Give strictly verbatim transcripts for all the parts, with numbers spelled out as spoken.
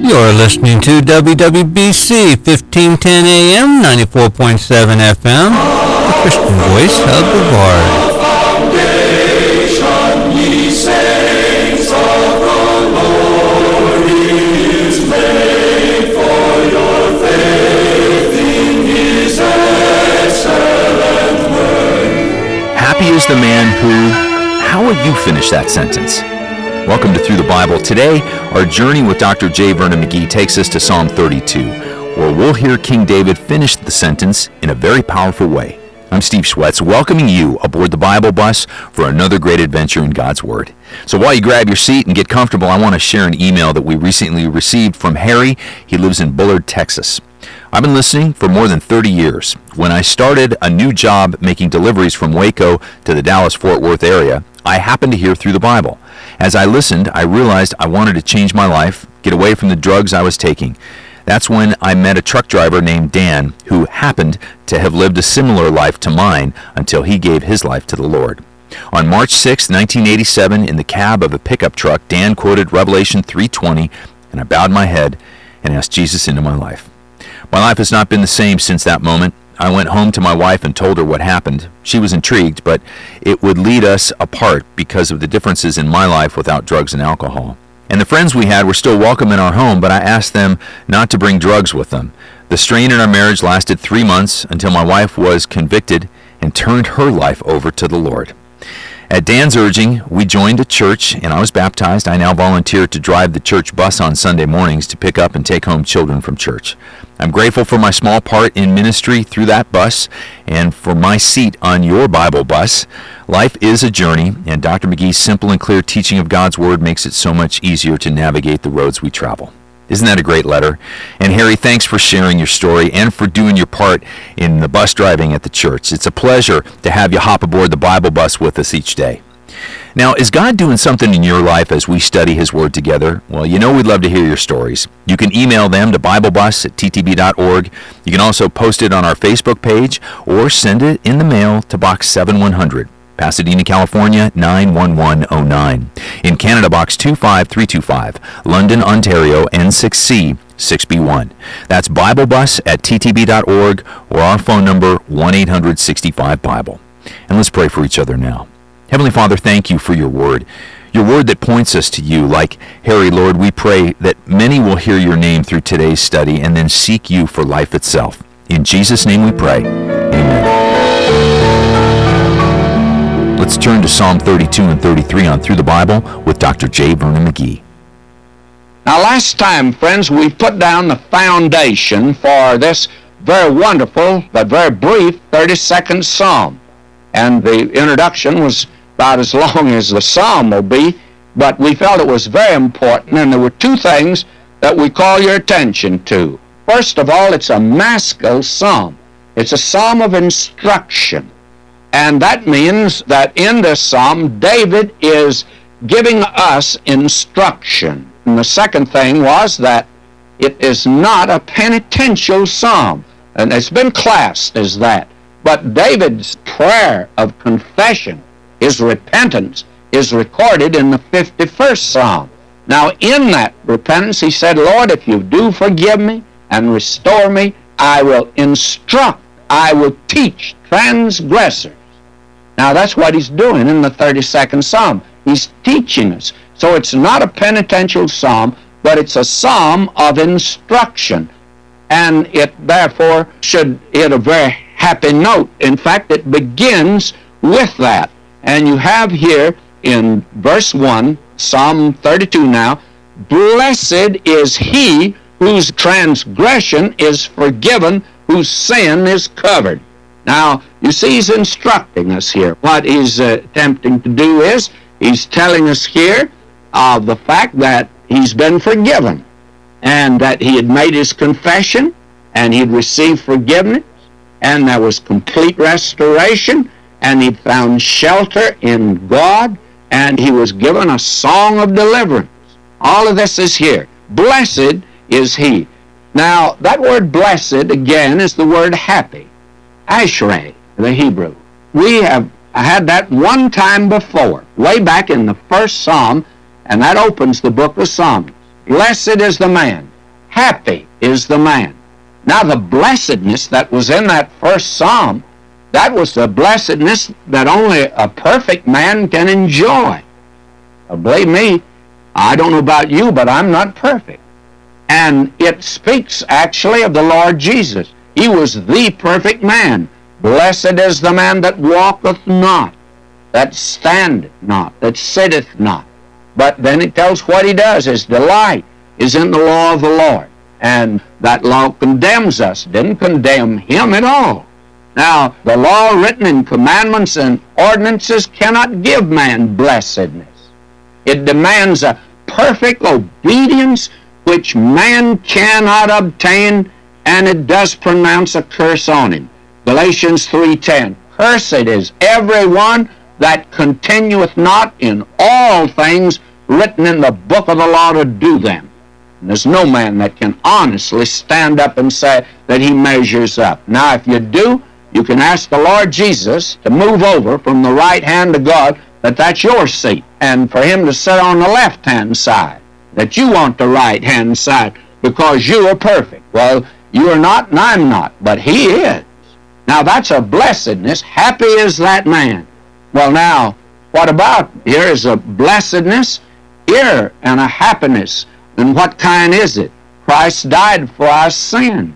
You're listening to W W B C fifteen ten A M, ninety-four point seven F M, the Christian voice of Brevard. Happy is the man who... How would you finish that sentence? Welcome to Through the Bible. Today, our journey with Doctor J. Vernon McGee takes us to Psalm thirty-two, where we'll hear King David finish the sentence in a very powerful way. I'm Steve Schwetz, welcoming you aboard the Bible bus for another great adventure in God's Word. So while you grab your seat and get comfortable, I want to share an email that we recently received from Harry. He lives in Bullard, Texas. I've been listening for more than thirty years. When I started a new job making deliveries from Waco to the Dallas-Fort Worth area, I happened to hear Through the Bible. As I listened, I realized I wanted to change my life, get away from the drugs I was taking. That's when I met a truck driver named Dan, who happened to have lived a similar life to mine until he gave his life to the Lord. On March sixth, nineteen eighty-seven, in the cab of a pickup truck, Dan quoted Revelation three twenty, and I bowed my head and asked Jesus into my life. My life has not been the same since that moment. I went home to my wife and told her what happened. She was intrigued, but it would lead us apart because of the differences in my life without drugs and alcohol. And the friends we had were still welcome in our home, but I asked them not to bring drugs with them. The strain in our marriage lasted three months until my wife was convicted and turned her life over to the Lord. At Dan's urging, we joined a church and I was baptized. I now volunteer to drive the church bus on Sunday mornings to pick up and take home children from church. I'm grateful for my small part in ministry through that bus and for my seat on your Bible bus. Life is a journey, and Doctor McGee's simple and clear teaching of God's Word makes it so much easier to navigate the roads we travel. Isn't that a great letter? And Harry, thanks for sharing your story and for doing your part in the bus driving at the church. It's a pleasure to have you hop aboard the Bible bus with us each day. Now, is God doing something in your life as we study His Word together? Well, you know we'd love to hear your stories. You can email them to biblebus at t t b dot org. You can also post it on our Facebook page or send it in the mail to Box seven one hundred. Pasadena, California, nine one one oh nine. In Canada, Box two five three two five. London, Ontario, N six C six B one. That's BibleBus at t t b dot org or our phone number one eight hundred sixty-five Bible. And let's pray for each other now. Heavenly Father, thank you for your word. Your word that points us to you. Like Harry, Lord, we pray that many will hear your name through today's study and then seek you for life itself. In Jesus' name we pray. Amen. Let's turn to Psalm thirty-two and thirty-three on Through the Bible with Doctor J. Vernon McGee. Now, last time, friends, we put down the foundation for this very wonderful but very brief thirty-second Psalm. And the introduction was about as long as the Psalm will be, but we felt it was very important, and there were two things that we call your attention to. First of all, it's a Maskil Psalm. It's a psalm of instruction. And that means that in this psalm, David is giving us instruction. And the second thing was that it is not a penitential psalm, and it's been classed as that. But David's prayer of confession, his repentance, is recorded in the fifty-first Psalm. Now, in that repentance, he said, Lord, if you do forgive me and restore me, I will instruct, I will teach transgressors. Now, that's what he's doing in the thirty-second Psalm. He's teaching us. So it's not a penitential psalm, but it's a psalm of instruction. And it, therefore, should hit a very happy note. In fact, it begins with that. And you have here in verse one, Psalm thirty-two now, blessed is he whose transgression is forgiven, whose sin is covered. Now, you see, he's instructing us here. What he's uh, attempting to do is, he's telling us here of the fact that he's been forgiven, and that he had made his confession, and he'd received forgiveness, and there was complete restoration, and he'd found shelter in God, and he was given a song of deliverance. All of this is here. Blessed is he. Now, that word blessed, again, is the word happy. Ashrei, the Hebrew. We have had that one time before, way back in the first Psalm, and that opens the book of Psalms. Blessed is the man. Happy is the man. Now the blessedness that was in that first psalm, that was the blessedness that only a perfect man can enjoy. Now, believe me, I don't know about you, but I'm not perfect. And it speaks actually of the Lord Jesus. He was the perfect man. Blessed is the man that walketh not, that standeth not, that sitteth not. But then it tells what he does. His delight is in the law of the Lord. And that law condemns us, didn't condemn him at all. Now, the law written in commandments and ordinances cannot give man blessedness. It demands a perfect obedience which man cannot obtain, and it does pronounce a curse on him. Galatians three ten, cursed is every one that continueth not in all things written in the book of the law to do them. And there's no man that can honestly stand up and say that he measures up. Now, if you do, you can ask the Lord Jesus to move over from the right hand of God, that that's your seat, and for him to sit on the left-hand side, that you want the right-hand side because you are perfect. Well, you are not and I'm not, but he is. Now, that's a blessedness. Happy is that man. Well, now, what about? Here is a blessedness here and a happiness. And what kind is it? Christ died for our sin.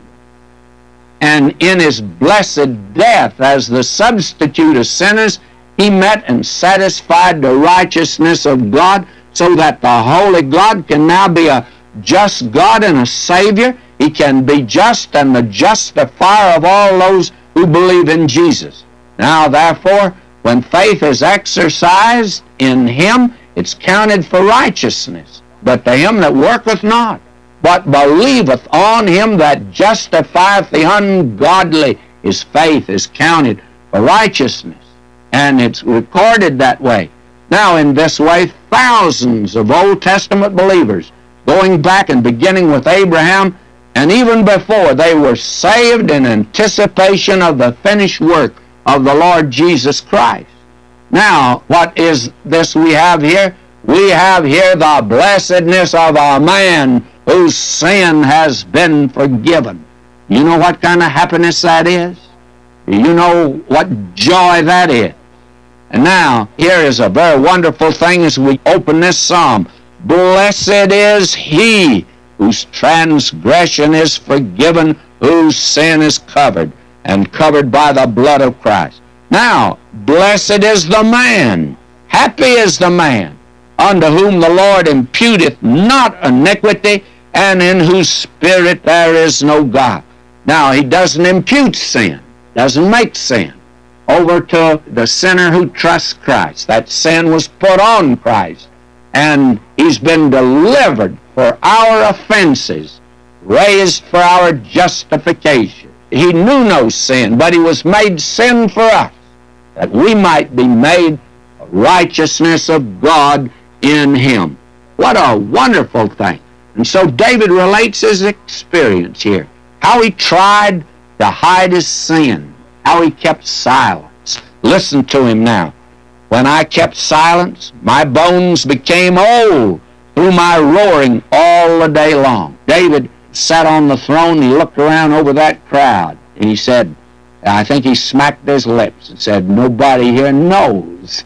And in his blessed death as the substitute of sinners, he met and satisfied the righteousness of God, so that the holy God can now be a just God and a Savior. He can be just and the justifier of all those who believe in Jesus. Now, therefore, when faith is exercised in him, it's counted for righteousness. But to him that worketh not, but believeth on him that justifieth the ungodly, his faith is counted for righteousness. And it's recorded that way. Now, in this way, thousands of Old Testament believers, going back and beginning with Abraham, and even before, they were saved in anticipation of the finished work of the Lord Jesus Christ. Now, what is this we have here? We have here the blessedness of a man whose sin has been forgiven. You know what kind of happiness that is? You know what joy that is? And now, here is a very wonderful thing as we open this psalm. Blessed is he whose transgression is forgiven, whose sin is covered, and covered by the blood of Christ. Now, blessed is the man, happy is the man, unto whom the Lord imputeth not iniquity, and in whose spirit there is no guile. Now, he doesn't impute sin, doesn't make sin over to the sinner who trusts Christ. That sin was put on Christ, and he's been delivered for our offenses, raised for our justification. He knew no sin, but he was made sin for us, that we might be made righteousness of God in him. What a wonderful thing. And so David relates his experience here, how he tried to hide his sin, how he kept silence. Listen to him now. When I kept silence, my bones became old through my roaring all the day long. David sat on the throne, he looked around over that crowd, and he said, I think he smacked his lips and said, nobody here knows.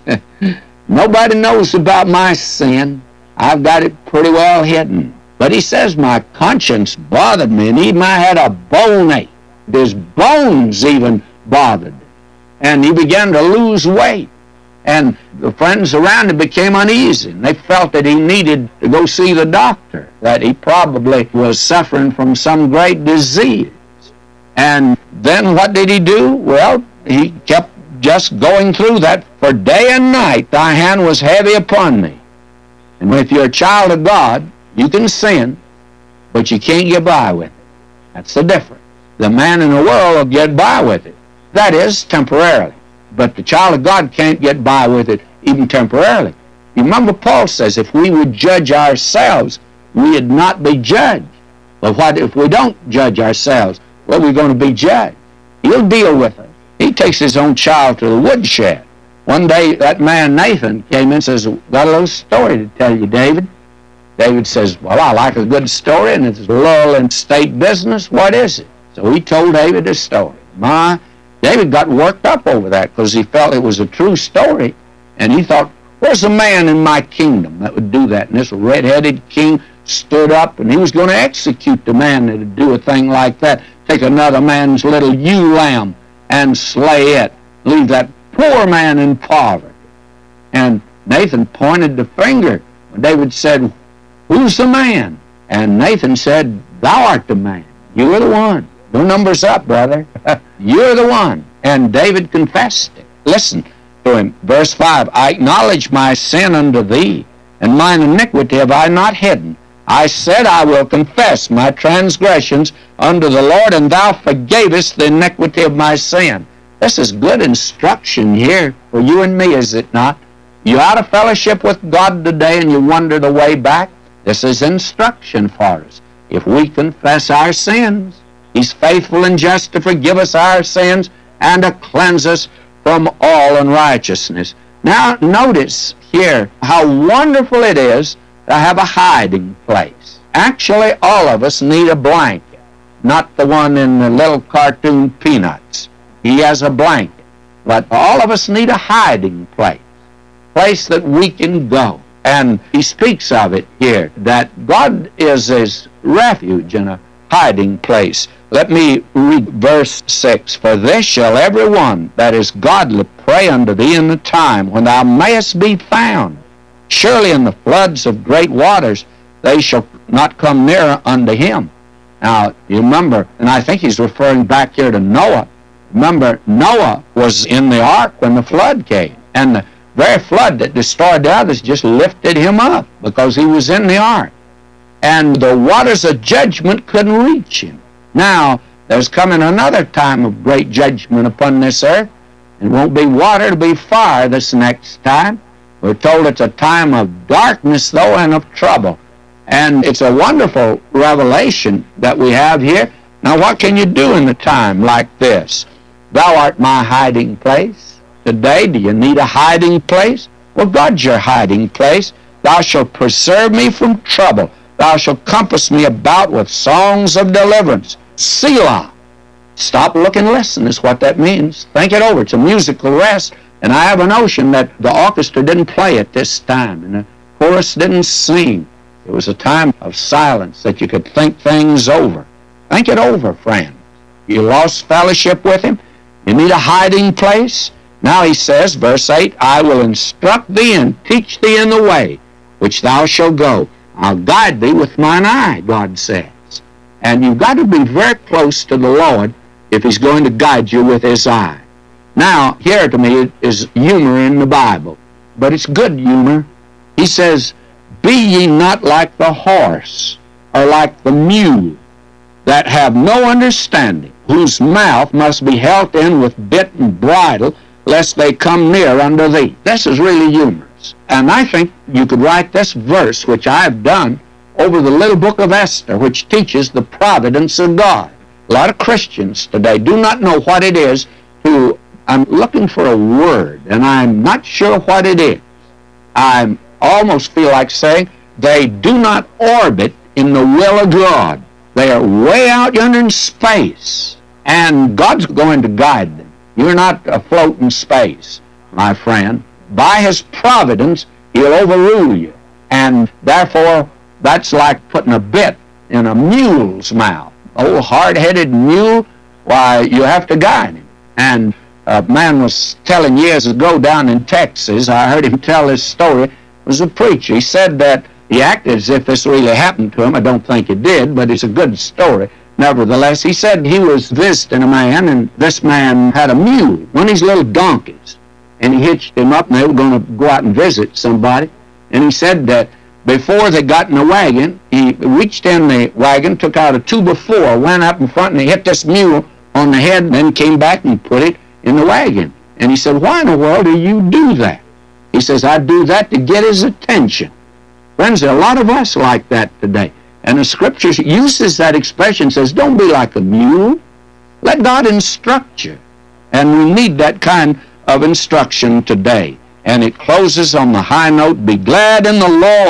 Nobody knows about my sin. I've got it pretty well hidden. But he says, my conscience bothered me, and even I had a bone ache. His bones even bothered him. And he began to lose weight. And the friends around him became uneasy, and they felt that he needed to go see the doctor, that he probably was suffering from some great disease. And then what did he do? Well, he kept just going through that. For day and night thy hand was heavy upon me. And if you're a child of God, you can sin, but you can't get by with it. That's the difference. The man in the world will get by with it. That is, temporarily. But the child of God can't get by with it even temporarily. You remember Paul says, if we would judge ourselves, we'd not be judged. But what if we don't judge ourselves? Well, we're going to be judged. He'll deal with us. He takes his own child to the woodshed. One day, that man Nathan came in and says, got a little story to tell you, David. David says, well, I like a good story, and it's a lull in state business. What is it? So he told David this story. My, David got worked up over that because he felt it was a true story, and he thought, where's a man in my kingdom that would do that? And this red-headed king stood up, and he was going to execute the man that would do a thing like that, take another man's little ewe lamb and slay it, leave that poor man in poverty. And Nathan pointed the finger. David said, who's the man? And Nathan said, thou art the man. You are the one. No numbers up, brother. You're the one. And David confessed it. Listen to him. Verse five, I acknowledge my sin unto thee, and mine iniquity have I not hidden. I said, I will confess my transgressions unto the Lord, and thou forgavest the iniquity of my sin. This is good instruction here for you and me, is it not? You out of fellowship with God today and you wonder the way back? This is instruction for us. If we confess our sins, He's faithful and just to forgive us our sins and to cleanse us from all unrighteousness. Now, notice here how wonderful it is to have a hiding place. Actually, all of us need a blanket, not the one in the little cartoon Peanuts. He has a blanket. But all of us need a hiding place, place that we can go. And he speaks of it here, that God is his refuge and a hiding place. Let me read verse six. For this shall every one that is godly pray unto thee in the time when thou mayest be found. Surely in the floods of great waters they shall not come near unto him. Now, you remember, and I think he's referring back here to Noah. Remember, Noah was in the ark when the flood came, and the very flood that destroyed the others just lifted him up because he was in the ark. And the waters of judgment couldn't reach him. Now, there's coming another time of great judgment upon this earth. It won't be water, it'll be fire this next time. We're told it's a time of darkness, though, and of trouble. And it's a wonderful revelation that we have here. Now, what can you do in a time like this? Thou art my hiding place. Today, do you need a hiding place? Well, God's your hiding place. Thou shalt preserve me from trouble. Thou shalt compass me about with songs of deliverance. Selah. Stop, look, and listen is what that means. Think it over. It's a musical rest. And I have a notion that the orchestra didn't play at this time, and the chorus didn't sing. It was a time of silence that you could think things over. Think it over, friend. You lost fellowship with him. You need a hiding place. Now he says, verse eight, I will instruct thee and teach thee in the way which thou shalt go. I'll guide thee with mine eye, God says. And you've got to be very close to the Lord if he's going to guide you with his eye. Now, here to me is humor in the Bible, but it's good humor. He says, be ye not like the horse or like the mule that have no understanding, whose mouth must be held in with bit and bridle, lest they come near unto thee. This is really humorous. And I think you could write this verse, which I have done, over the little book of Esther, which teaches the providence of God. A lot of Christians today do not know what it is to, I'm looking for a word, and I'm not sure what it is. I almost feel like saying they do not orbit in the will of God. They are way out yonder in space, and God's going to guide them. You're not afloat in space, my friend. By his providence, he'll overrule you. And therefore, that's like putting a bit in a mule's mouth. Old hard-headed mule, why, you have to guide him. And a man was telling years ago down in Texas, I heard him tell this story, it was a preacher. He said that he acted as if this really happened to him. I don't think it did, but it's a good story. Nevertheless, he said he was visiting a man, and this man had a mule, one of these little donkeys. And he hitched him up, and they were going to go out and visit somebody. And he said that before they got in the wagon, he reached in the wagon, took out a two by four, went up in front, and he hit this mule on the head, and then came back and put it in the wagon. And he said, why in the world do you do that? He says, I do that to get his attention. Friends, there are a lot of us like that today. And the Scripture uses that expression, says, don't be like a mule. Let God instruct you. And we need that kind of instruction today. And it closes on the high note, be glad in the Lord.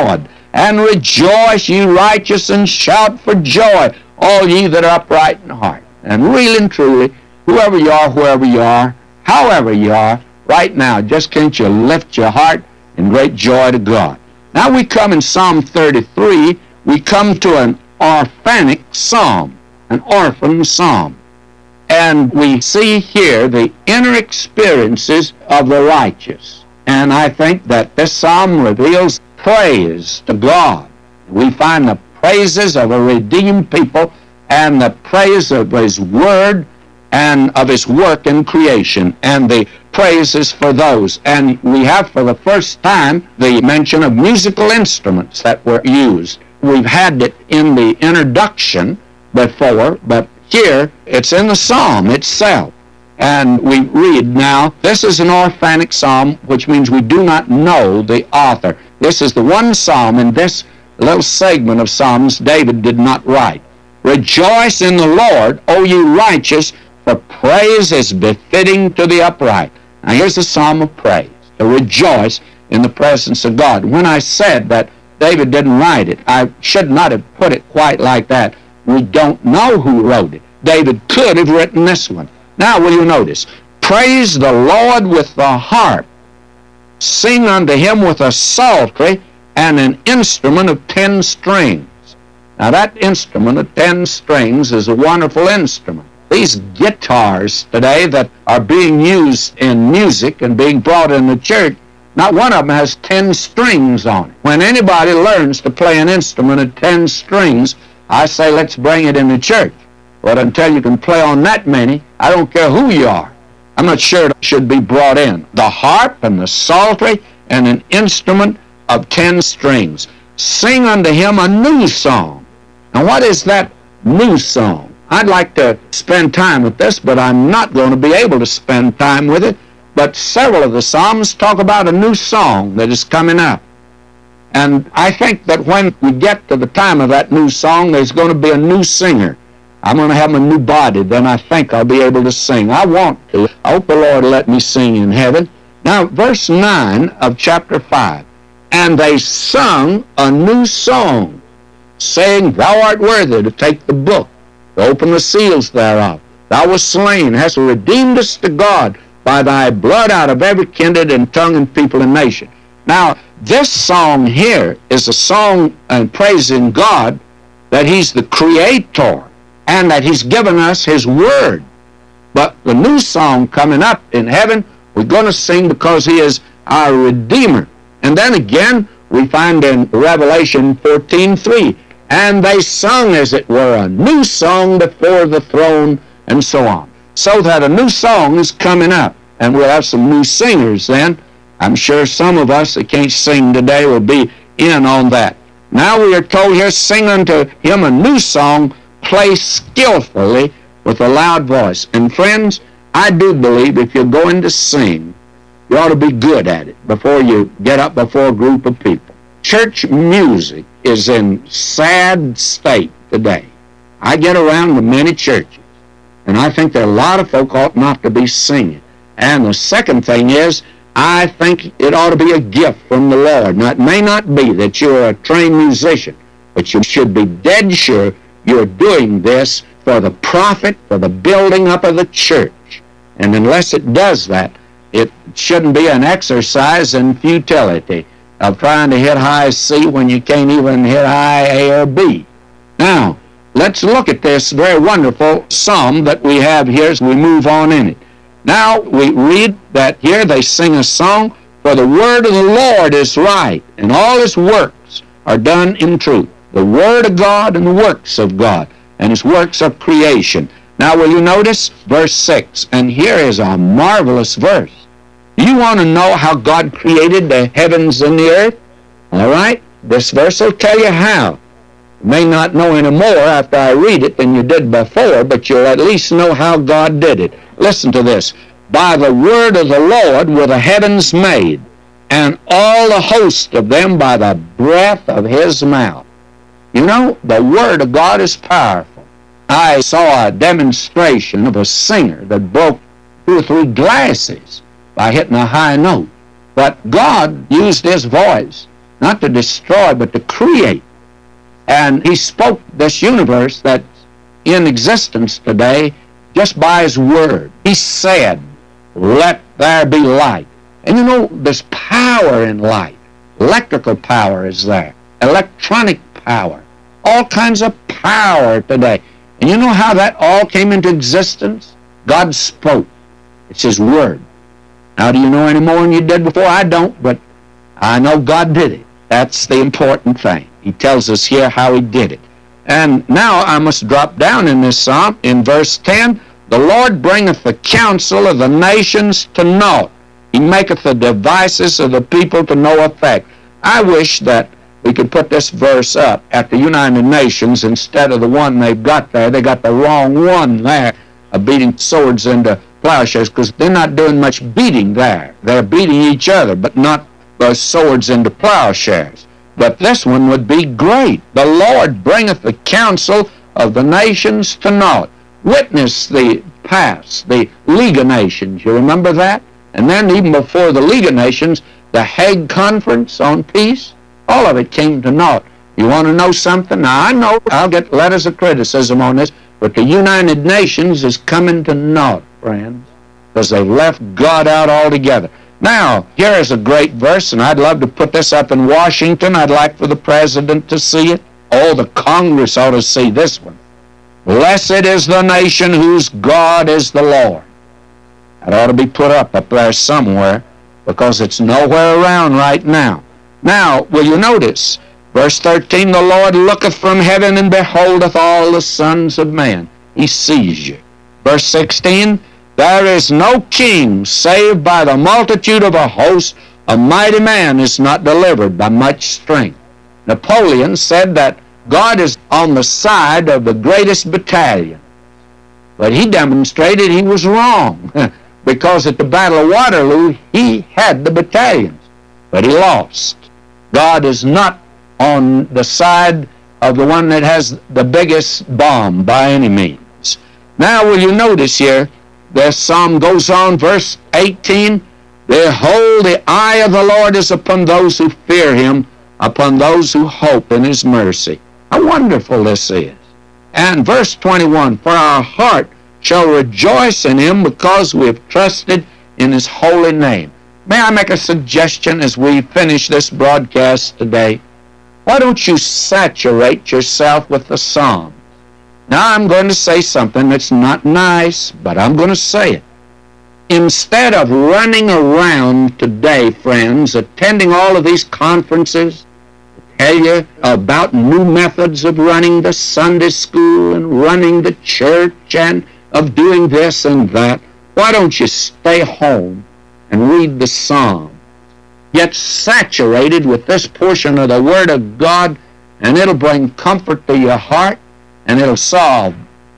And rejoice, ye righteous, and shout for joy, all ye that are upright in heart. And really and truly, whoever you are, wherever you are, however you are, right now, just can't you lift your heart in great joy to God? Now we come in Psalm thirty-three, we come to an orphanic psalm, an orphan psalm. And we see here the inner experiences of the righteous. And I think that this psalm reveals praise to God. We find the praises of a redeemed people and the praise of His Word and of His work in creation, and the praises for those. And we have for the first time the mention of musical instruments that were used. We've had it in the introduction before, but here it's in the psalm itself. And we read now, this is an orphanic psalm, which means we do not know the author. This is the one psalm in this little segment of Psalms David did not write. Rejoice in the Lord, O ye righteous, for praise is befitting to the upright. Now here's the psalm of praise, to rejoice in the presence of God. When I said that David didn't write it, I should not have put it quite like that. We don't know who wrote it. David could have written this one. Now will you notice, praise the Lord with the harp, sing unto Him with a psaltery and an instrument of ten strings. Now that instrument of ten strings is a wonderful instrument. These guitars today that are being used in music and being brought in the church, not one of them has ten strings on it. When anybody learns to play an instrument of ten strings, I say let's bring it in the church. But until you can play on that many, I don't care who you are. I'm not sure it should be brought in. The harp and the psaltery and an instrument of ten strings. Sing unto Him a new song. Now what is that new song? I'd like to spend time with this, but I'm not going to be able to spend time with it. But several of the Psalms talk about a new song that is coming up. And I think that when we get to the time of that new song, there's going to be a new singer. I'm going to have a new body, then I think I'll be able to sing. I want to. I hope the Lord will let me sing in heaven. Now, verse nine of chapter five. And they sung a new song, saying, Thou art worthy to take the book, to open the seals thereof. Thou wast slain, hast redeemed us to God by thy blood out of every kindred and tongue and people and nation. Now, this song here is a song and praising God that He's the Creator and that He's given us His Word. But the new song coming up in heaven, we're going to sing because He is our Redeemer. And then again, we find in Revelation fourteen three, and they sung, as it were, a new song before the throne, and so on. So that a new song is coming up, and we'll have some new singers then. I'm sure some of us that can't sing today will be in on that. Now we are told here, sing unto Him a new song, play skillfully with a loud voice. And friends, I do believe if you're going to sing, you ought to be good at it before you get up before a group of people. Church music is in sad state today. I get around to many churches, and I think that a lot of folk ought not to be singing. And the second thing is, I think it ought to be a gift from the Lord. Now, it may not be that you're a trained musician, but you should be dead sure you're doing this for the profit, for the building up of the church. And unless it does that, it shouldn't be an exercise in futility of trying to hit high C when you can't even hit high A or B. Now, let's look at this very wonderful psalm that we have here as we move on in it. Now, we read that here they sing a song, for the word of the Lord is right, and all His works are done in truth. The word of God and the works of God, and His works of creation. Now, will you notice verse six? And here is a marvelous verse. You want to know how God created the heavens and the earth? All right, this verse will tell you how. You may not know any more after I read it than you did before, but you'll at least know how God did it. Listen to this. By the word of the Lord were the heavens made, and all the host of them by the breath of His mouth. You know, the word of God is powerful. I saw a demonstration of a singer that broke two or three glasses by hitting a high note. But God used His voice not to destroy, but to create. And he spoke this universe that's in existence today just by his word. He said, let there be light. And you know, there's power in light. Electrical power is there. Electronic power. All kinds of power today. And you know how that all came into existence? God spoke. It's his word. Now, do you know any more than you did before? I don't, but I know God did it. That's the important thing. He tells us here how he did it. And now I must drop down in this psalm in verse ten. The Lord bringeth the counsel of the nations to naught. He maketh the devices of the people to no effect. I wish that we could put this verse up at the United Nations instead of the one they've got there. They got the wrong one there, of beating swords into plowshares, because they're not doing much beating there. They're beating each other, but not uh, swords into plowshares. But this one would be great. The Lord bringeth the counsel of the nations to naught. Witness the past, the League of Nations. You remember that? And then even before the League of Nations, the Hague Conference on Peace, all of it came to naught. You want to know something? Now, I know I'll get letters of criticism on this, but the United Nations is coming to naught, friends, because they left God out altogether. Now, here is a great verse, and I'd love to put this up in Washington. I'd like for the President to see it. Oh, the Congress ought to see this one. Blessed is the nation whose God is the Lord. That ought to be put up up there somewhere, because it's nowhere around right now. Now, will you notice, verse thirteen, the Lord looketh from heaven and beholdeth all the sons of man. He sees you. Verse sixteen, there is no king save by the multitude of a host. A mighty man is not delivered by much strength. Napoleon said that God is on the side of the greatest battalion. But he demonstrated he was wrong, because at the Battle of Waterloo, he had the battalions, but he lost. God is not on the side of the one that has the biggest bomb by any means. Now, will you notice here, the psalm goes on, verse eighteen, behold, the eye of the Lord is upon those who fear him, upon those who hope in his mercy. How wonderful this is. And verse twenty-one, for our heart shall rejoice in him because we have trusted in his holy name. May I make a suggestion as we finish this broadcast today? Why don't you saturate yourself with the Psalms? Now, I'm going to say something that's not nice, but I'm going to say it. Instead of running around today, friends, attending all of these conferences, tell you about new methods of running the Sunday school and running the church and of doing this and that, why don't you stay home and read the Psalm? Get saturated with this portion of the Word of God, and it'll bring comfort to your heart, and it'll solve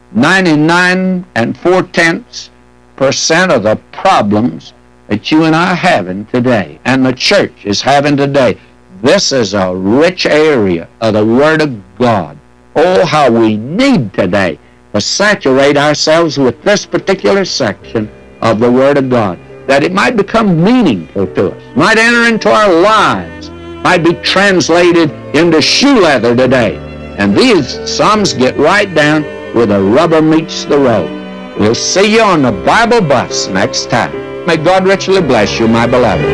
ninety-nine and four-tenths percent of the problems that you and I are having today, and the church is having today. This is a rich area of the Word of God. Oh, how we need today to saturate ourselves with this particular section of the Word of God, that it might become meaningful to us, might enter into our lives, might be translated into shoe leather today. And these Psalms get right down where the rubber meets the road. We'll see you on the Bible Bus next time. May God richly bless you, my beloved.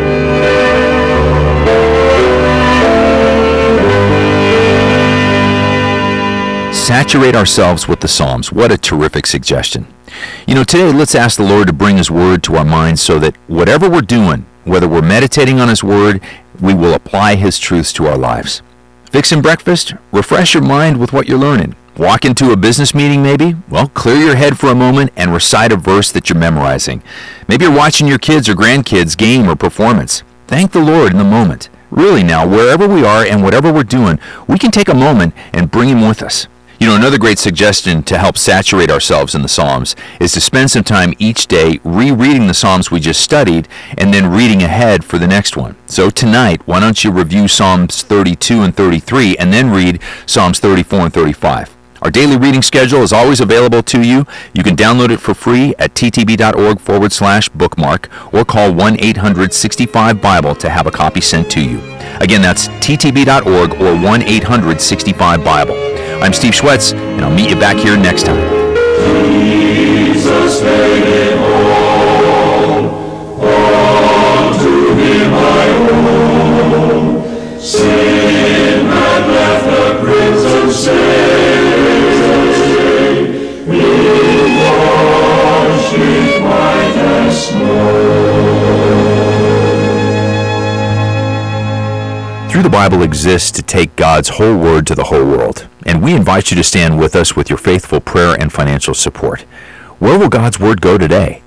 Saturate ourselves with the Psalms. What a terrific suggestion. You know, today let's ask the Lord to bring his word to our minds so that whatever we're doing, whether we're meditating on his word, we will apply his truths to our lives. Fixing breakfast? Refresh your mind with what you're learning. Walk into a business meeting maybe? Well, clear your head for a moment and recite a verse that you're memorizing. Maybe you're watching your kids or grandkids' game or performance. Thank the Lord in the moment. Really now, wherever we are and whatever we're doing, we can take a moment and bring him with us. You know, another great suggestion to help saturate ourselves in the Psalms is to spend some time each day rereading the Psalms we just studied and then reading ahead for the next one. So tonight, why don't you review Psalms thirty-two and thirty-three and then read Psalms thirty-four and thirty-five? Our daily reading schedule is always available to you. You can download it for free at ttb.org forward slash bookmark or call one eight hundred sixty-five Bible to have a copy sent to you. Again, that's ttb.org or one eight hundred sixty-five Bible. I'm Steve Schwetz, and I'll meet you back here next time. Jesus made it all, unto him I owe. Sin had left a crimson stain, he washed it white as snow. Through the Bible exists to take God's whole word to the whole world, and we invite you to stand with us with your faithful prayer and financial support. Where will God's word go today?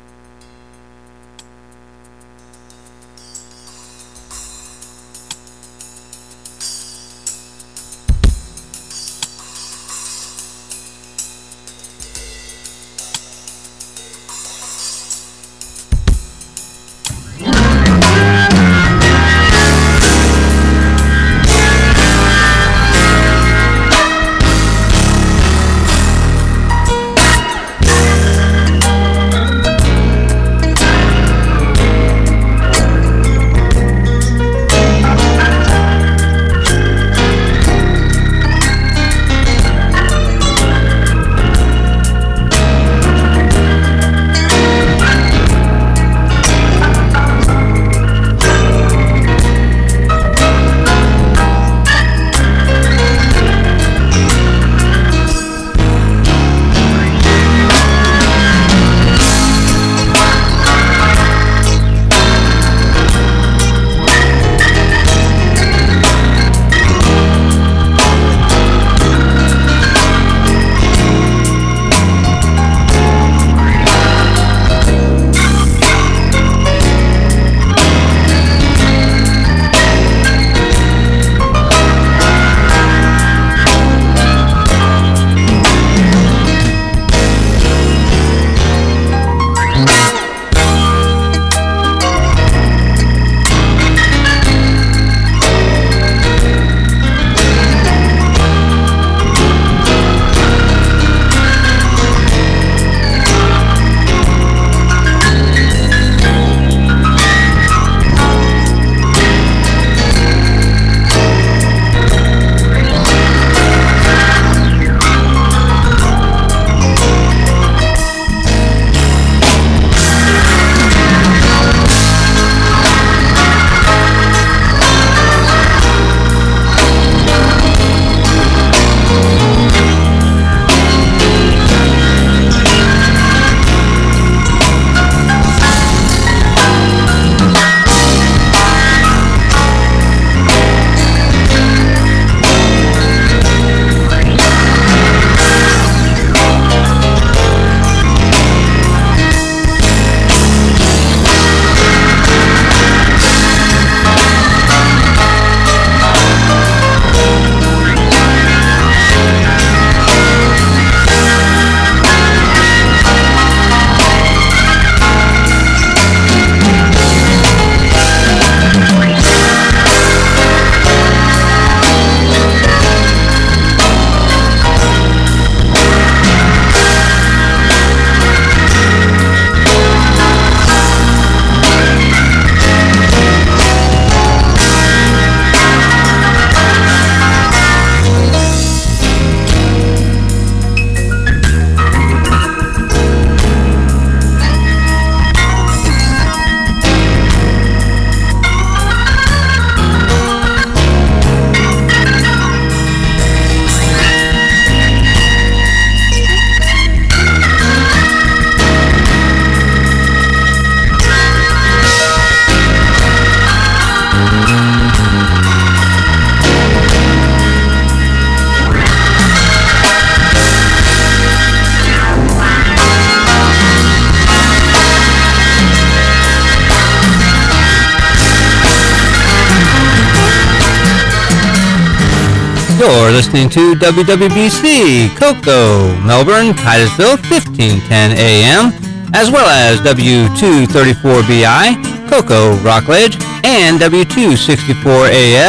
You're listening to W W B C, Cocoa, Melbourne, Titusville, fifteen ten A M, as well as W two thirty-four B I, Cocoa, Rockledge, and W two sixty-four A S,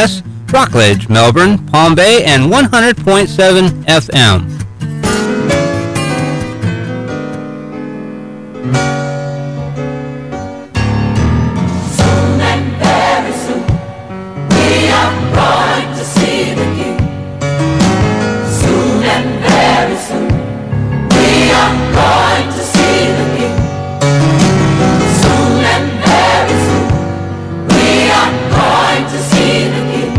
Rockledge, Melbourne, Palm Bay, and one hundred point seven F M. Soon and very soon, we are going to see the King. Soon and very soon, we are going to see the King. Soon and very soon, we are going to see the King.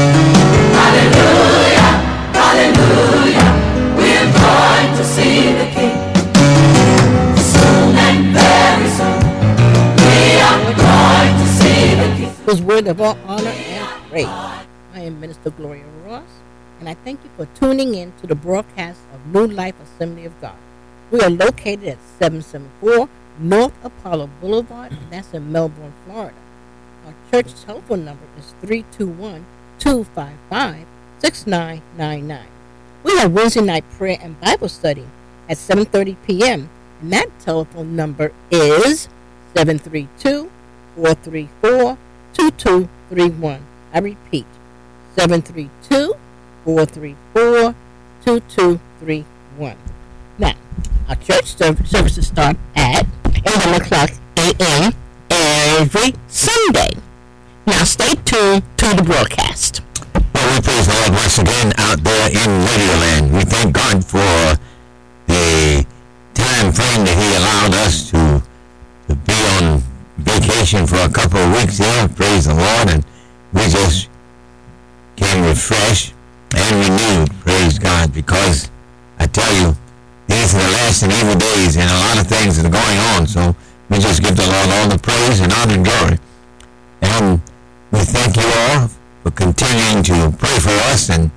Hallelujah, hallelujah, we are going to see the King. Soon and very soon, we are going to see the King. Whose word of all honor and praise. I am Minister Gloria Ross, and I thank you for tuning in to the broadcast of New Life Assembly of God. We are located at seven seventy-four North Apollo Boulevard, and that's in Melbourne, Florida. Our church telephone number is three two one, two five five, six nine nine nine. We have Wednesday night prayer and Bible study at seven thirty p.m., and that telephone number is seven three two, four three four, two two three one. I repeat, seven three two, four three four, two two three one. Now, our church serv- services start at eleven o'clock a.m. every Sunday. Now, stay tuned to the broadcast. Well, we praise the Lord once again out there in Radio Land. We thank God for the time frame that He allowed us to, to be on vacation for a couple of weeks here. Praise the Lord. And we just came refreshed and renewed. Praise God. Because I tell you, these are the last and evil days, and a lot of things are going on. So we just give the Lord all the praise and honor and glory. And we thank you all for continuing to pray for us and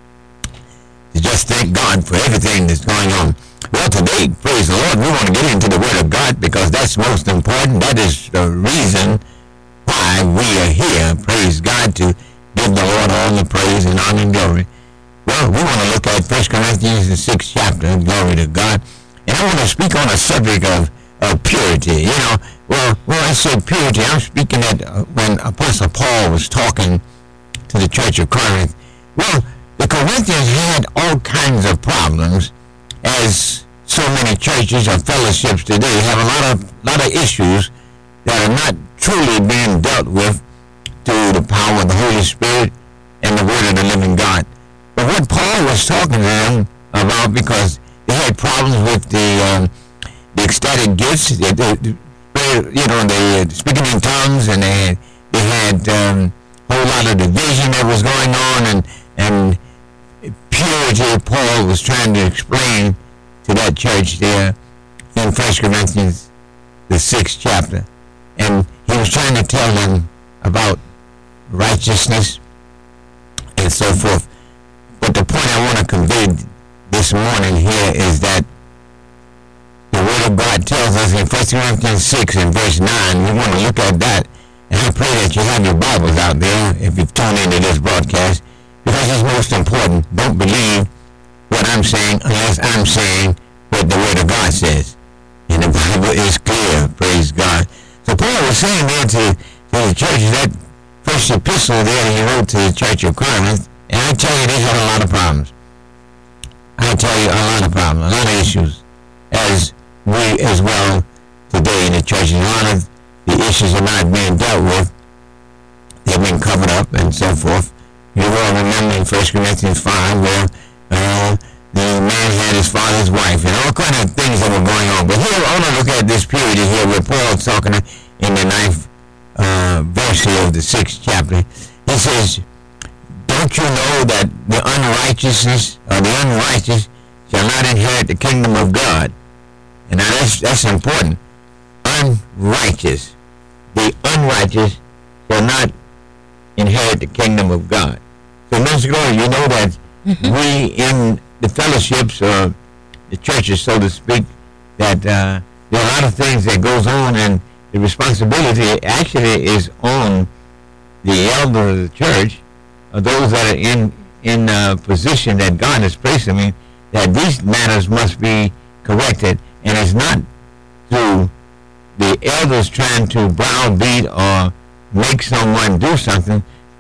to just thank God for everything that's going on. Well, today, praise the Lord, we want to get into the Word of God because that's most important. That is the reason why we are here, praise God, to give the Lord all the praise and honor and glory. Well, we want to look at First Corinthians, the sixth chapter, glory to God. And I want to speak on a subject of, of purity. You know, well, when I say purity, I'm speaking at uh, when Apostle Paul was talking to the church of Corinth. Well, the Corinthians had all kinds of problems, as so many churches or fellowships today have a lot of lot of issues that are not truly being dealt with through the power of the Holy Spirit and the Word of the living God. But what Paul was talking to them about, because they had problems with the um, the ecstatic gifts, the, the, the, you know, they uh, speaking in tongues, and they had, they had um, a whole lot of division that was going on, and and purity. Paul was trying to explain to that church there in First Corinthians, the sixth chapter, and he was trying to tell them about righteousness and so forth. But the point I want to convey this morning here is that the Word of God tells us in First Corinthians six and verse nine, we want to look at that, and I pray that you have your Bibles out there if you've tuned into this broadcast, because it's most important. Don't believe what I'm saying unless I'm saying what the Word of God says. And the Bible is clear, praise God. So Paul was saying there to, to the church, that first epistle there he wrote to the church of Corinth, and I tell you, they had a lot of problems. I tell you, a lot of problems, a lot of issues, as we as well today in the church. A lot of the issues are not being dealt with. They've been covered up and so forth. You all remember in First Corinthians five where uh, the man had his father's wife and all kind of things that were going on. But here, I want to look at this period here where Paul's talking in the ninth uh, verse here of the sixth chapter. He says, "Don't you know that the unrighteousness or the unrighteous shall not inherit the kingdom of God?" And now that's, that's important. Unrighteous. The unrighteous shall not inherit the kingdom of God. So, Mister Glory, you know that we in the fellowships or the churches, so to speak, that uh, there are a lot of things that goes on, and the responsibility actually is on the elder of the church, or those that are in in a position that God has placed them in, that these matters must be corrected, and it's not through the elders trying to browbeat or make someone do something,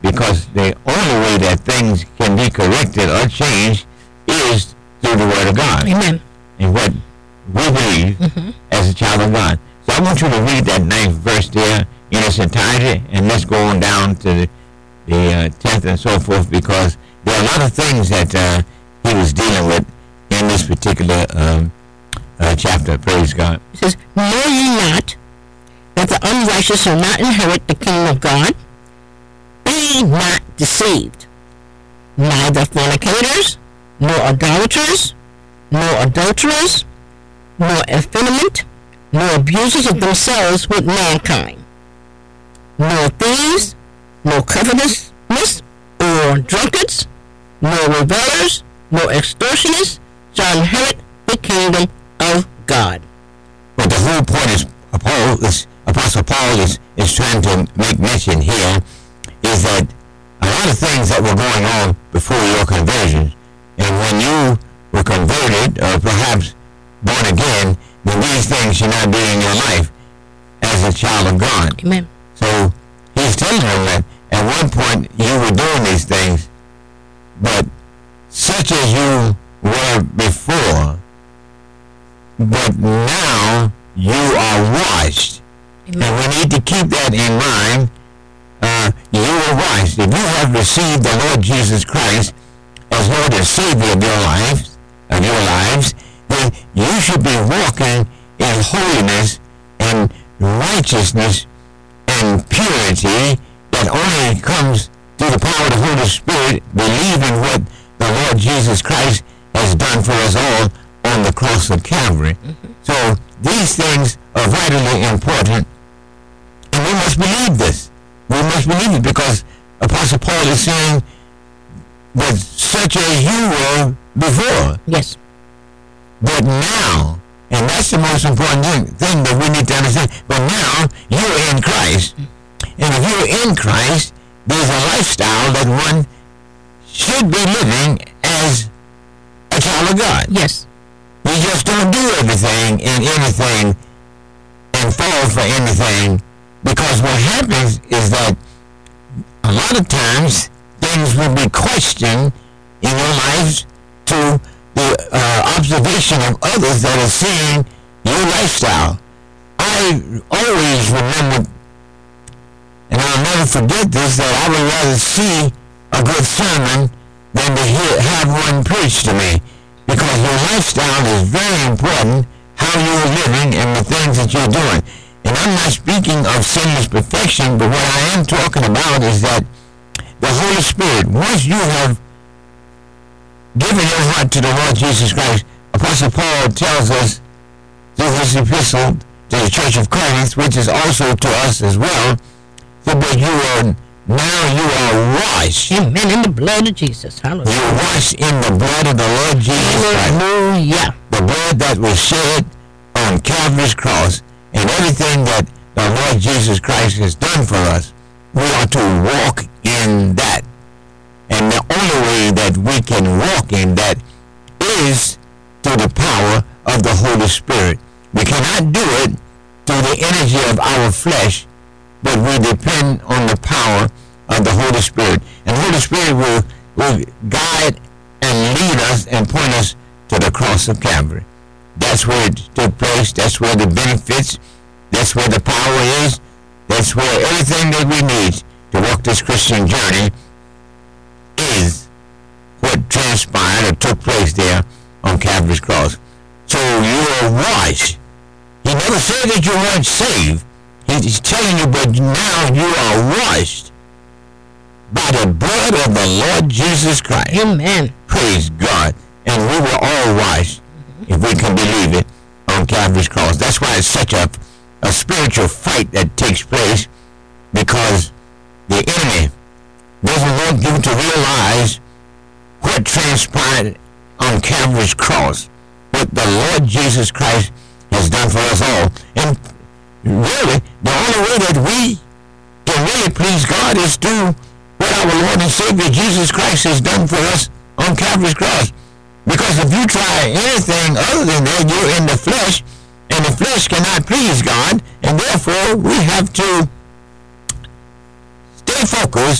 because the only way that things can be corrected or changed is through the Word of God. Amen. And what we believe Mm-hmm. as a child of God. So I want you to read that ninth verse there in its entirety, and let's go on down to the, the uh, tenth and so forth, because there are a lot of things that uh, he was dealing with in this particular um, uh, chapter. Praise God. It says, know ye not that the unrighteous shall not inherit the kingdom of God? Be not deceived. Neither fornicators, nor idolaters, nor adulterers, nor effeminate, nor abusers of themselves with mankind, nor thieves, nor covetousness, or drunkards, nor revilers, nor extortionists shall inherit the kingdom of God. But the whole point is, Paul is, Apostle Paul is, is trying to make mention here is that a lot of things that were going on before your conversion, and when you were converted or perhaps born again, then these things should not be in your life as a child of God. Amen. So he's telling them that at one point you were doing these things, but such as you were before, but now you are washed. Amen. And we need to keep that in mind. Uh, you are washed. If you have received the Lord Jesus Christ as Lord and Savior of your lives, of your lives, then you should be walking in holiness and righteousness and purity that only comes through the power of the Holy Spirit, believing what the Lord Jesus Christ has done for us all on the cross of Calvary. Mm-hmm. So these things are vitally important, and we must believe this. We must believe it, because Apostle Paul is saying that such as you were before. Yes. But now, and that's the most important thing, thing that we need to understand, but now you're in Christ. And if you're in Christ, there's a lifestyle that one should be living as a child of God. Yes. You just don't do everything and anything and fall for anything, because what happens is that a lot of times things will be questioned in your lives to the uh, observation of others that are seeing your lifestyle. I always remember, and I'll never forget this, that I would rather see a good sermon than to hear, have one preached to me, because your lifestyle is very important, how you're living and the things that you're doing. And I'm not speaking of sinless perfection, but what I am talking about is that the Holy Spirit, once you have given your heart to the Lord Jesus Christ, Apostle Paul tells us through his epistle to the Church of Corinth, which is also to us as well, that you are now you are washed. Amen. In the blood of Jesus. Hallelujah. You're washed in the blood of the Lord Jesus Christ. Hallelujah. The blood that was shed on Calvary's cross, and everything that the Lord Jesus Christ has done for us, we are to walk in that. And the only way that we can walk in that is through the power of the Holy Spirit. We cannot do it through the energy of our flesh, but we depend on the power of the Holy Spirit. And the Holy Spirit will, will guide and lead us and point us to the cross of Calvary. That's where it took place. That's where the benefits, that's where the power is. That's where everything that we need to walk this Christian journey is what transpired or took place there on Calvary's cross. So you are washed. He never said that you weren't saved. He's telling you, but now you are washed by the blood of the Lord Jesus Christ. Amen. Praise God. And we were all washed, mm-hmm. if we can believe it, on Calvary's cross. That's why it's such a, a spiritual fight that takes place, because the enemy doesn't want you to realize what transpired on Calvary's cross, what the Lord Jesus Christ has done for us all. And really, the only way that we can really please God is through what our Lord and Savior Jesus Christ has done for us on Calvary's cross. Because if you try anything other than that, you're in the flesh, and the flesh cannot please God, and therefore we have to stay focused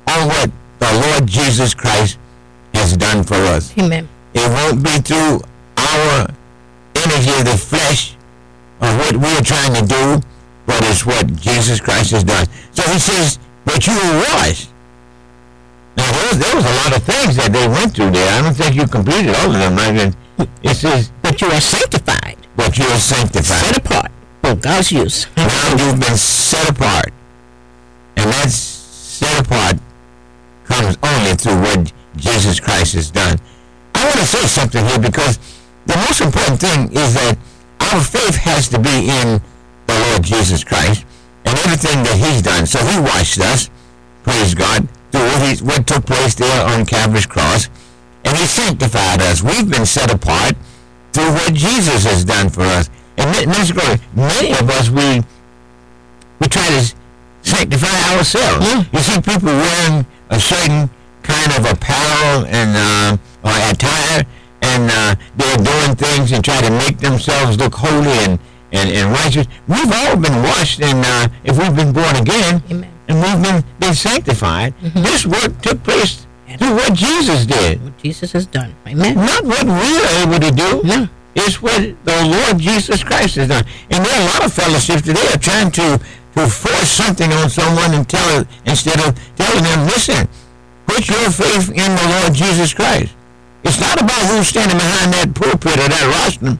on what the Lord Jesus Christ has done for us. Amen. It won't be through our energy of the flesh or what we're trying to do, but it's what Jesus Christ has done. So he says, but you were washed. Now, there was, there was a lot of things that they went through there. I don't think you completed all of them, right? It says, But you are sanctified, but you are sanctified. set apart for God's use. Now you've been set apart. And that set apart comes only through what Jesus Christ has done. I want to say something here because the most important thing is that our faith has to be in the Lord Jesus Christ and everything that he's done. So he washed us, praise God, through what, he, what took place there on Calvary's cross, and he sanctified us. We've been set apart through what Jesus has done for us. And Mister Glory, many of us, we we try to sanctify ourselves. Yeah. You see people wearing a certain kind of apparel and uh, or attire, and uh, they're doing things and try to make themselves look holy and, and, and righteous. We've all been washed, and uh, if we've been born again, Amen. and we've been, been sanctified, Mhm. this work took place through what Jesus did. What Jesus has done. Amen. Not what we were able to do. No. It's what the Lord Jesus Christ has done. And there are a lot of fellowships today are trying to, to force something on someone and tell it, instead of telling them, listen, put your faith in the Lord Jesus Christ. It's not about who's standing behind that pulpit or that rostrum.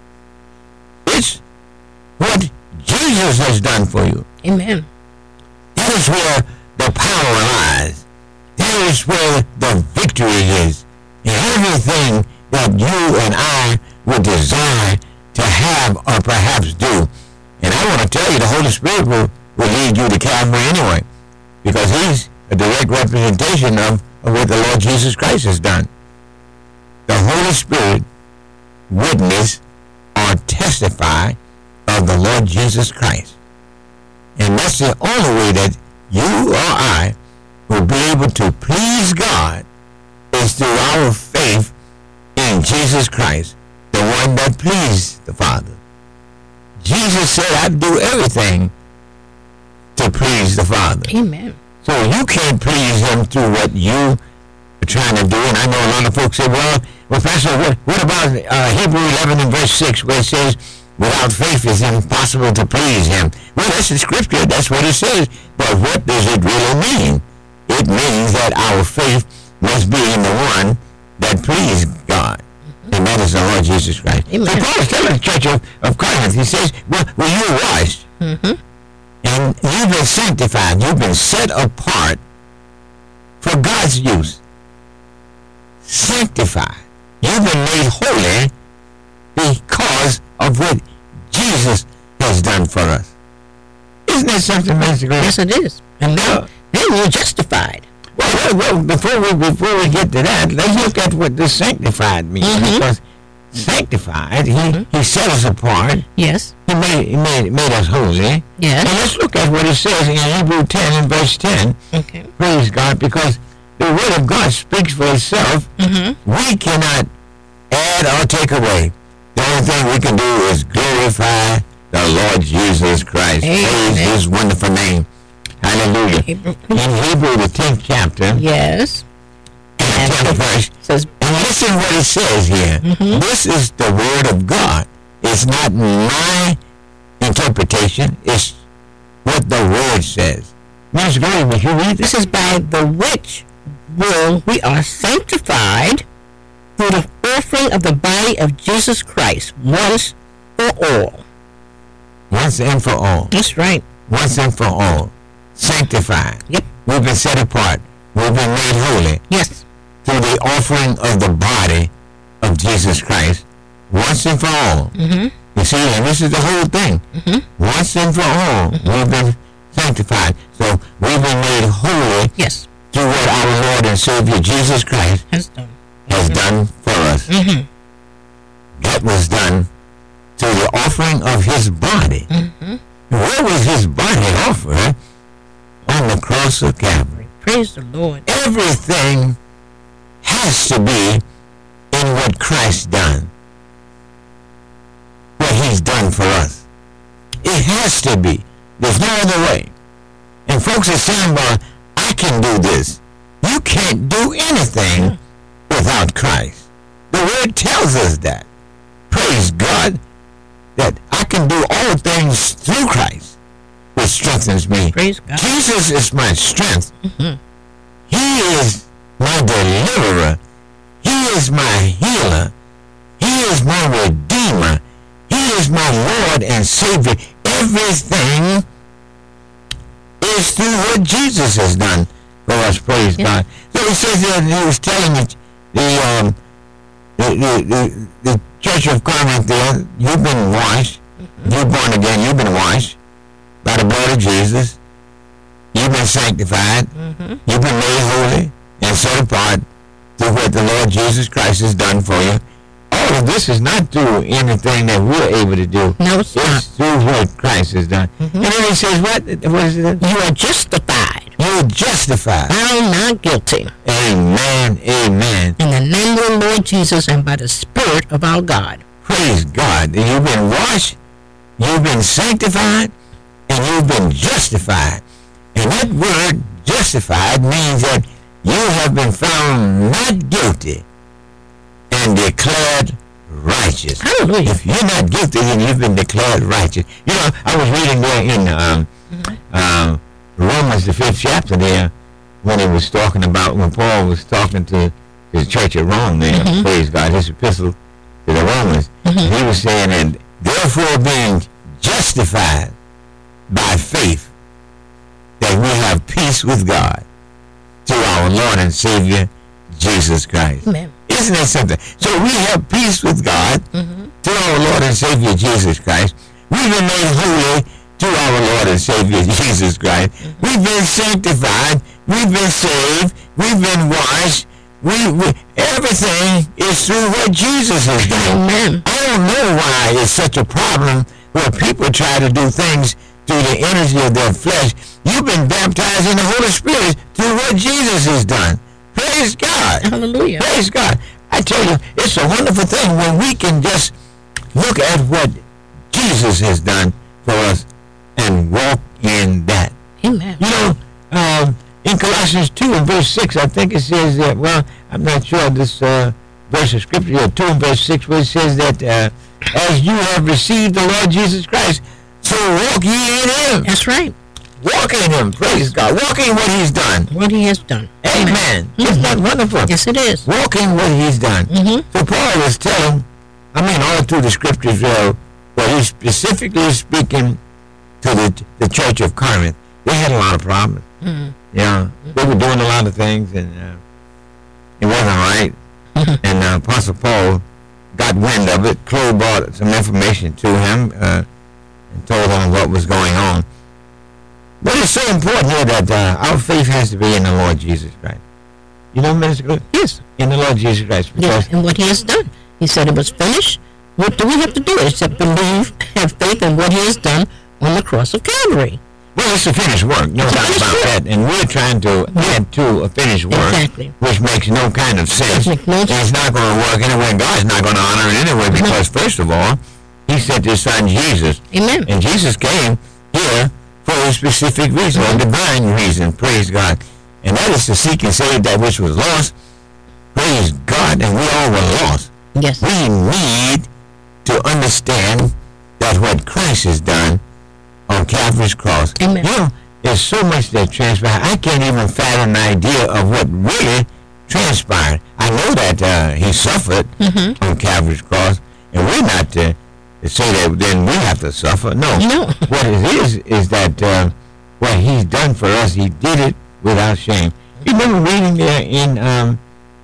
It's what Jesus has done for you. Amen. That is where the power lies. That is where the victory is. In everything that you and I would desire to have or perhaps do. And I want to tell you, the Holy Spirit will, will lead you to Calvary anyway, because he's a direct representation of, of what the Lord Jesus Christ has done. The Holy Spirit witness or testify of the Lord Jesus Christ. And that's the only way that you or I will be able to please God is through our faith in Jesus Christ, the one that pleased the Father. Jesus said, I do everything to please the Father. Amen. So you can't please him through what you are trying to do. And I know a lot of folks say, well, well, Pastor, what, what about uh, Hebrew eleven and verse six, where it says, without faith it's impossible to please him? Well, that's the scripture. That's what it says. But what does it really mean? It means that our faith must be in the one that pleased God. Mm-hmm. And that is the Lord Jesus Christ. Amen. So Paul is telling the church of, of Corinth, he says, well, well you're washed. Mm-hmm. And you've been sanctified. You've been set apart for God's use. Sanctified. You've been made holy because of what Jesus has done for us. Isn't that something, Mister Grant? Yes, it is. And now, then you're justified. Well, well, well, before we before we get to that, let's look at what this sanctified means. Mhm. Because sanctified, he, Mhm. he set us apart. Yes. He made he made, made us holy. Yes. And let's look at what it says in Hebrew ten and verse ten. Okay. Praise God, because the word of God speaks for itself. Mm-hmm. We cannot add or take away. The only thing we can do is glorify the Lord Jesus Christ. Amen. Praise his wonderful name. Hallelujah. Hebrew. In Hebrew, the tenth chapter, Yes. and the tenth verse, Says, and listen what it says here. Mhm. This is the word of God. It's not my interpretation. It's what the word says. Mister Gray, would you read this? this is by the which will we are sanctified through the offering of the body of Jesus Christ once for all. Once and for all. That's right. Once and for all. Sanctified. Yep. We've been set apart. We've been made holy Yes. through the offering of the body of Jesus Christ. Once and for all. Mm-hmm. You see, and this is the whole thing. Mm-hmm. Once and for all, we've been sanctified. So we've been made holy Yes. through what our Lord and Savior Jesus Christ Has done. has done for us. Mm-hmm. That was done through the offering of his body. Mm-hmm. Where was his body offered? On the cross of Calvary. Praise the Lord. Everything has to be in what Christ done. What he's done for us. It has to be. There's no other way. And folks are saying, well, I can do this. You can't do anything without Christ. The word tells us that. Praise God, that I can do all things through Christ, which strengthens me. Praise God. Jesus is my strength. Mhm. He is my deliverer. He is my healer. He is my redeemer. He is my Lord and Savior. Everything is through what Jesus has done for us. Praise Yeah. God. So he says that he was telling it, the, um, the, the, the, the Church of Corinth there, you've been washed. You're born again. You've been washed by the blood of Jesus. You've been sanctified. Mhm. You've been made holy and set apart through what the Lord Jesus Christ has done for you. All of this is not through anything that we're able to do. No, it's not. It's through what Christ has done. Mhm. And then he says, what? What is it? You are justified. You're justified. I'm not guilty. Amen. Amen. In the name of the Lord Jesus and by the Spirit of our God. Praise God. You've been washed, you've been sanctified, and you've been justified. And that word justified means that you have been found not guilty and declared righteous. Hallelujah. If you're not guilty, then you've been declared righteous. You know, I was reading there in um, um, Romans, the fifth chapter there, when he was talking about, when Paul was talking to the church at Rome there, Mhm. praise God, his epistle to the Romans, Mhm. he was saying, and therefore being justified by faith, that we have peace with God through our Lord and Savior, Jesus Christ. Amen. Isn't that something? So we have peace with God Mhm. through our Lord and Savior, Jesus Christ. We've been made holy through our Lord and Savior, Jesus Christ. We've been sanctified. We've been saved. We've been washed. We, we everything is through what Jesus has done. Amen. I don't know why it's such a problem where people try to do things through the energy of their flesh. You've been baptized in the Holy Spirit through what Jesus has done. Praise God. Hallelujah. Praise God. I tell you, it's a wonderful thing when we can just look at what Jesus has done for us and walk in that. Amen. You know, um, in Colossians two and verse six, I think it says that, well, I'm not sure this uh, verse of scripture here, two and verse six, where it says that uh, as you have received the Lord Jesus Christ, so walk ye in him. That's right. Walk in him. Praise God. Walk in what he's done. What he has done. Amen. Isn't that wonderful? Yes, it is. Walking what he's done. Mhm. So Paul was telling, I mean, all through the scriptures, uh, where he's specifically speaking to the the church of Corinth. They had a lot of problems. Mhm. Yeah, they were doing a lot of things, and uh, it wasn't right. And uh, Apostle Paul got wind of it. Chloe brought some information to him uh, and told him what was going on. But it's so important here that uh, our faith has to be in the Lord Jesus Christ. You know, Minister Chloe? Yes. In the Lord Jesus Christ. Yeah. Because And what he has done. He said it was finished. What do we have to do except believe, have faith in what he has done on the cross of Calvary? well, it's a finished work, no It's a doubt finished about work. that. And we're trying to add to a finished work, Exactly. which makes no kind of sense. Makes no And it's not going to work anyway. God's not going to honor it anyway because, first of all, he sent his son Jesus. Amen. And Jesus came here for a specific reason, a divine reason. Praise God. And that is to seek and save that which was lost. Praise God. And we all were lost. Yes. We need to understand that what Christ has done on Calvary's cross. Amen. You know, there's so much that transpired. I can't even fathom an idea of what really transpired. I know that uh, he suffered Mhm. on Calvary's cross, and we're not to, to say that then we have to suffer. No. No. What it is is that uh, what he's done for us, he did it without shame. You remember reading there in um,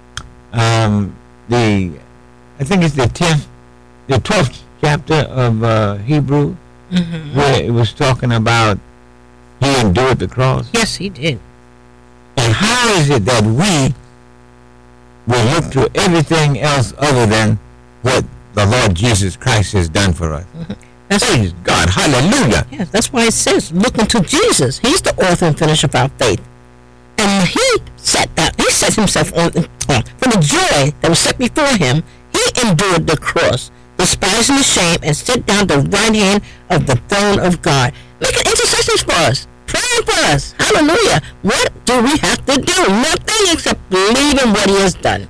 um, the, I think it's the tenth, the twelfth chapter of uh, Hebrew, Mhm. where it was talking about he endured the cross. Yes, he did. And how is it that we will look to everything else other than what the Lord Jesus Christ has done for us? That's Praise God. Hallelujah. Yes, that's why it says, look unto Jesus. He's the author and finisher of our faith. And he set that, he set himself on, uh, for the joy that was set before him, he endured the cross, despising the shame, and sit down at the right hand of the throne of God, making intercessions for us, praying done for us. Hallelujah. What do we have to do? Nothing except believe in what he has done.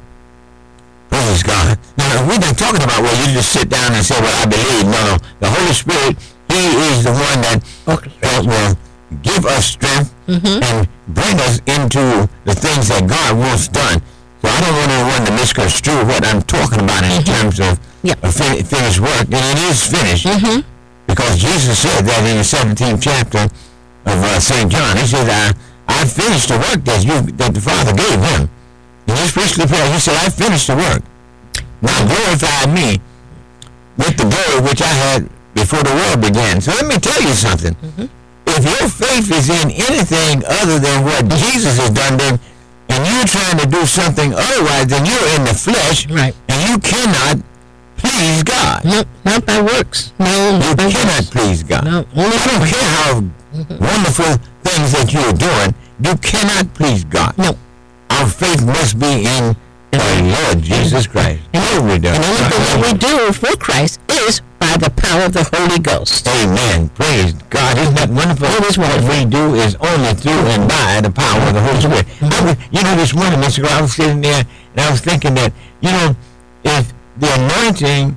Praise God. Now, we're not talking about where you just sit down and say, well, I believe. No, no. The Holy Spirit, he is the one that, that will give us strength Mm-hmm. and bring us into the things that God wants done. So I don't want anyone to misconstrue what I'm talking about in terms of Yep. a fin- finished work. And it is finished. Mm-hmm. Because Jesus said that in the seventeenth chapter of uh, Saint John. He said, I, I finished the work that you that the Father gave him. In his priestly prayer, he said, I finished the work. Now glorify me with the glory which I had before the world began. So let me tell you something. Mm-hmm. If your faith is in anything other than what Jesus has done, then, and you're trying to do something otherwise, then you're in the flesh, Right. and you cannot please God. No, not by works. No, You not by cannot works. please God. No, only I don't by care how wonderful things that you're doing, you cannot please God. No. Our faith must be in the Lord Jesus Christ. And, Glory to and anything that God. we do for Christ is by the power of the Holy Ghost. Amen. Praise God. Isn't that wonderful? It is What wonderful. we do is only through and by the power of the Holy Spirit. I was, you know, this morning, Mister I was sitting there and I was thinking that, you know, if the anointing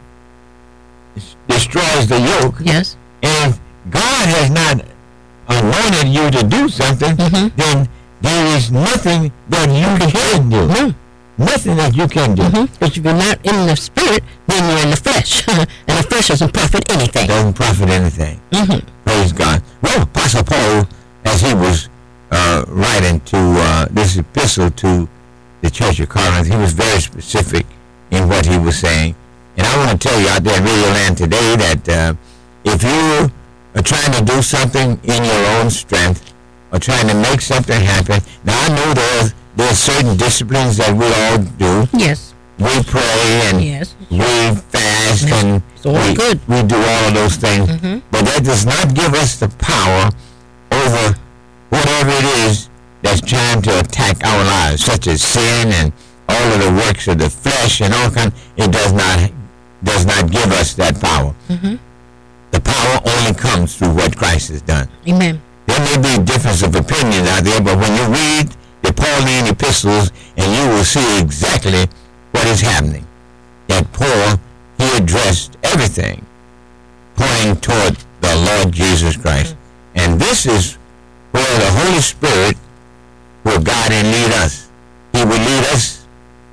destroys the yoke, Yes. and if God has not anointed you to do something, Mhm. then there is nothing that you can do. No. Nothing that you can do. Mm-hmm. Because if you're not in the spirit, then you're in the flesh. And the flesh doesn't profit anything. Doesn't profit anything. Mm-hmm. Praise God. Well, Apostle Paul, as he was uh, writing to uh, this epistle to the Church of Corinth, he was very specific in what he was saying. And I want to tell you out there in Radio Land today that uh, if you are trying to do something in your own strength or trying to make something happen, now I know there are, there are certain disciplines that we all do. Yes. We pray and Yes. we fast Yes. and It's all we, good. we do all of those things. Mhm. But that does not give us the power over whatever it is that's trying to attack our lives, such as sin and all of the works of the flesh and all kind. It does not does not give us that power. Mm-hmm. The power only comes through what Christ has done. Amen. There may be a difference of opinion out there, but when you read the Pauline epistles, and you will see exactly what is happening. That Paul, he addressed everything pointing toward the Lord Jesus Christ. And this is where the Holy Spirit will guide and lead us. He will lead us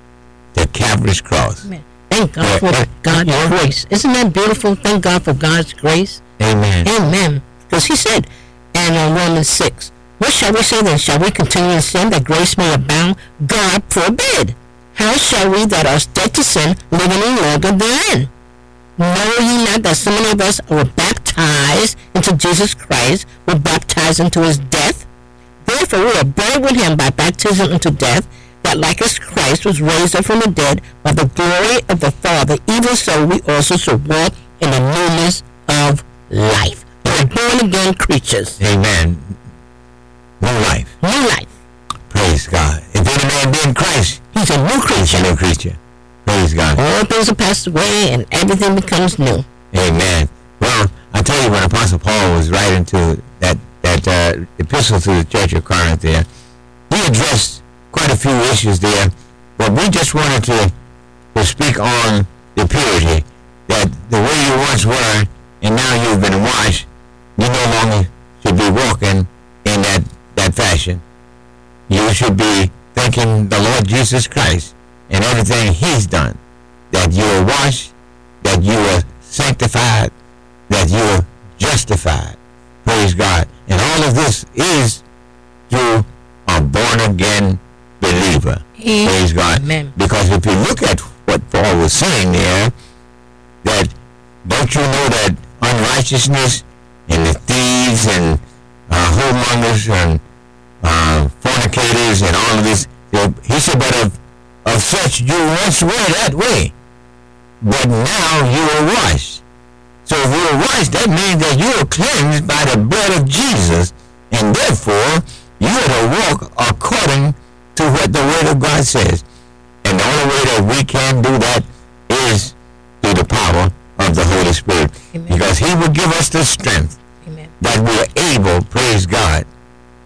to Calvary's cross. Amen. Thank God for Yeah. God's Yeah. grace. Isn't that beautiful? Thank God for God's grace. Amen. Amen. Because he said, and in Romans six, what shall we say then? Shall we continue in sin that grace may abound? God forbid. How shall we that are dead to sin live any longer therein? Know ye not that so many of us were baptized into Jesus Christ, were baptized into his death? Therefore we are buried with him by baptism into death, that like as Christ was raised up from the dead by the glory of the Father, even so we also should walk in the newness of life. We're born again creatures. Amen. New life. New life. Praise God. If any man be in Christ, He's a new he's a creature. new creature. Praise God. All things are passed away and everything becomes new. Amen. Well, I tell you, when Apostle Paul was writing to that that uh, epistle to the Church of Corinth there, he addressed quite a few issues there. But we just wanted to, to speak on the purity, that the way you once were, and now you've been washed, you no longer should be walking in that, that fashion. You should be thanking the Lord Jesus Christ and everything he's done, that you are washed, that you are sanctified, that you are justified. Praise God. And all of this is through a born-again believer. Praise God. Amen. Because if you look at what Paul was saying there, that don't you know that unrighteousness and the thieves and uh, whoremongers and uh, fornicators and all of this, he said, but of, of such you once were that way, but now you are washed. So if you are washed, that means that you are cleansed by the blood of Jesus, and therefore you are to walk according to what the Word of God says. And the only way that we can do that is through the power of the Holy Spirit. Amen. Because he will give us the strength Amen. that we are able, praise God,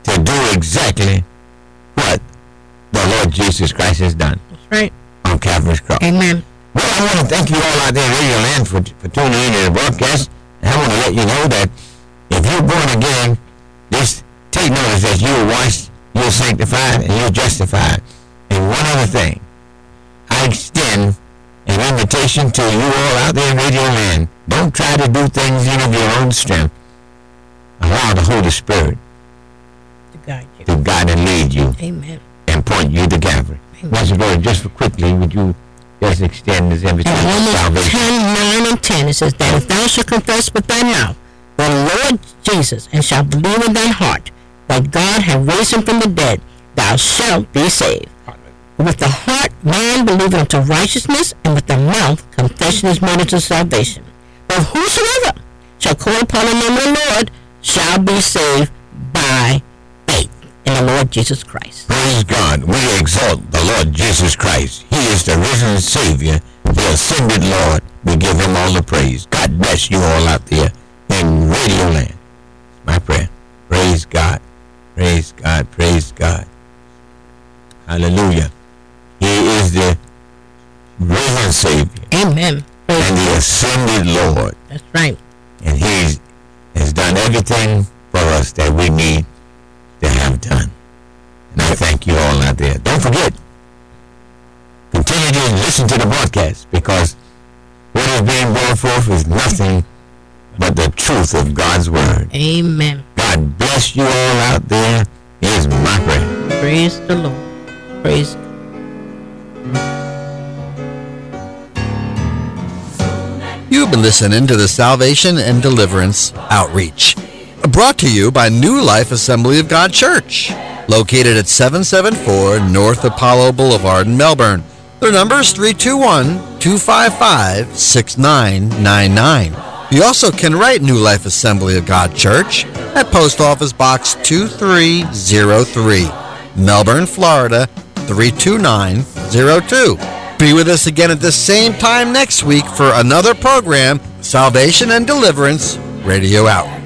to do exactly what the Lord Jesus Christ has done. That's right. On Calvary's cross. Amen. Well, I want to thank you all out there in Radio Land for, for tuning in to the broadcast. And I want to let you know that if you're born again, just take notice that you were washed, you were sanctified, and you're justified. And one other thing, I extend an invitation to you all out there in Radio Land. Don't try to do things in of your own strength. Allow the Holy Spirit To guide you. to guide and lead you Amen. and point you to Calvary. Once again, just for quickly, would you just extend this invitation And of Romans salvation? ten, nine, and ten, it says that if thou shalt confess with thy mouth the Lord Jesus, and shalt believe in thine heart that God hath raised him from the dead, thou shalt be saved. With the heart man believeth unto righteousness, and with the mouth confession is made unto salvation. But whosoever shall call upon the name of the Lord shall be saved by faith in the Lord Jesus Christ. Praise God. We exalt the Lord Jesus Christ. He is the risen Savior, the ascended Lord. We give him all the praise. God bless you all out there in Radio Land. My prayer. Praise God. Praise God. Praise God. Hallelujah. He is the risen Savior Amen. Praise and the ascended Lord. That's right. And he has done everything for us that we need to have done. And I thank you all out there. Don't forget, continue to listen to the broadcast, because what is being brought forth is nothing but the truth of God's word. Amen. God bless you all out there is my prayer. Praise the Lord. Praise God. You've been listening to the Salvation and Deliverance Outreach, brought to you by New Life Assembly of God Church, located at seven seventy-four North Apollo Boulevard in Melbourne. Their number is three two one, two five five, six nine nine nine. You also can write New Life Assembly of God Church at Post Office Box two three zero three, Melbourne, Florida three two nine zero two. Be with us again at the same time next week for another program, Salvation and Deliverance Radio Outreach.